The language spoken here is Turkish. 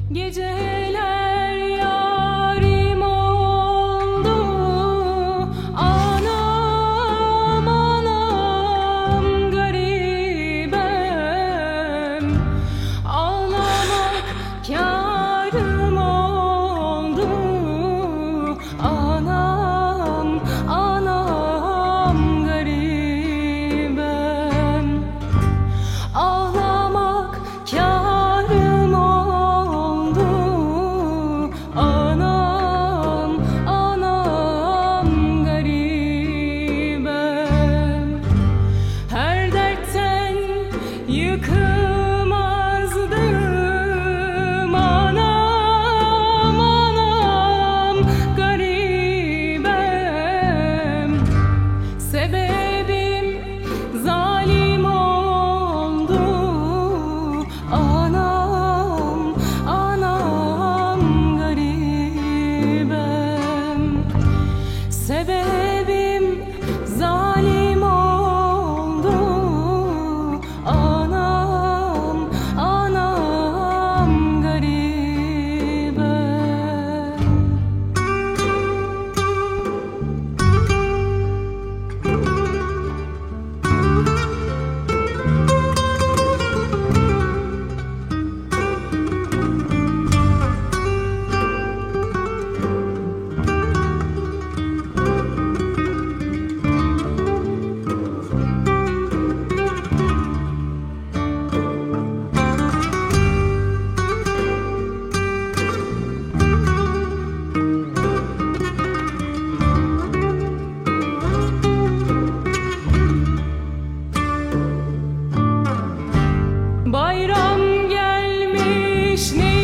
Geceler yarim oldu. Anam anam garibem. Ağlamak kârım oldu. Anam anam garibem. Ağlamak kârım oldu. Anam anam garibem. Her dertten yıkılmazdım. Anam anam garibem. Sebebim zalim oldu. Anam anam garibem. Sebebim zalim oldu. Anam anam garibem. Bayram gelmiş ne